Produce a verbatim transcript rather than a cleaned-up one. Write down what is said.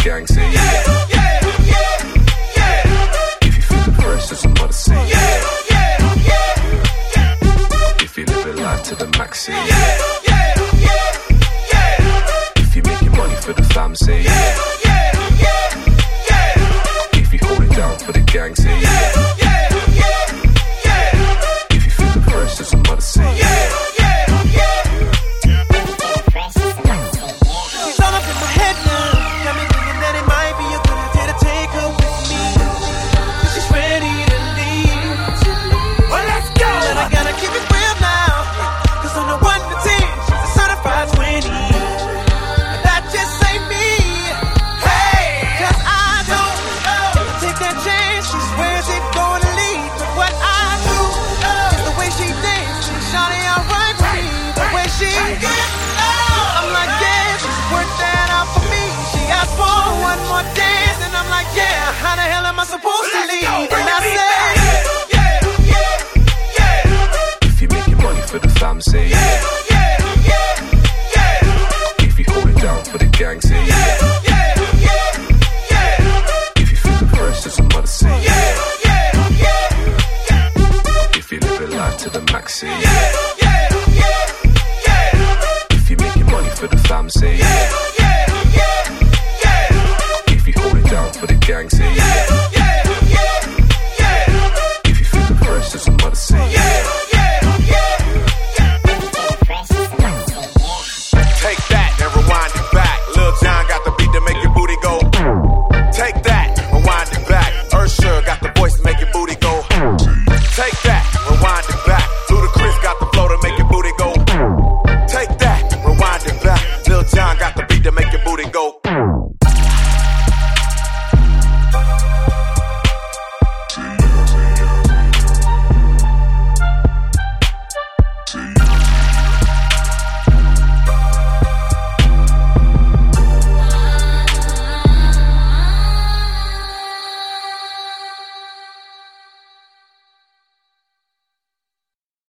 gang say yeah, yeah, yeah, yeah. If you feel the pressure, somebody say yeah, yeah, yeah. If you live your life to the max, say yeah, yeah, yeah, yeah. If you making money for the fam, say yeah, yeah, yeah, yeah. If you hold it down for the gang, say yeah, yeah, yeah, yeah. If you feel the pressure, somebody say yeah, yeah, yeah. How the hell am I supposed to leave?